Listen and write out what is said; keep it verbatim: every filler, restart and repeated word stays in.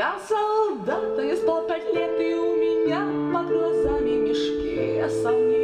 Я солдат, я спал пять лет, и у меня под глазами мешки. Я сам не